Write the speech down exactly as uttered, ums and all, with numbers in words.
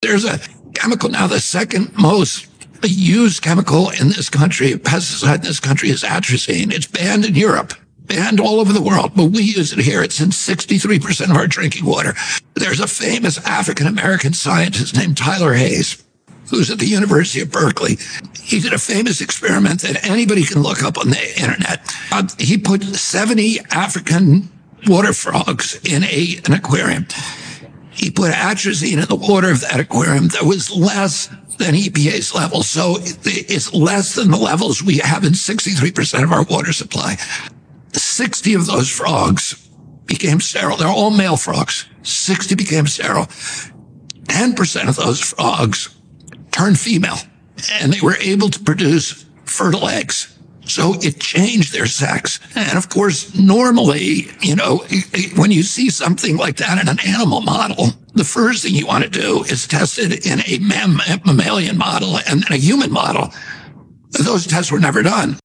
There's a chemical now, the second most used chemical in this country, pesticide in this country, is atrazine. It's banned in Europe, banned all over the world, but we use it here. It's in sixty-three percent of our drinking water. There's a famous African-American scientist named Tyler Hayes, who's at the University of Berkeley. He did a famous experiment that anybody can look up on the internet. Uh, he put seventy African water frogs in a, an aquarium. He put atrazine in the water of that aquarium that was less than E P A's level. So it's less than the levels we have in sixty-three percent of our water supply. sixty of those frogs became sterile. They're all male frogs. sixty became sterile. ten percent of those frogs turned female, and they were able to produce fertile eggs. So it changed their sex. And of course, normally, you know, when you see something like that in an animal model, the first thing you want to do is test it in a mam- mammalian model and then a human model. Those tests were never done.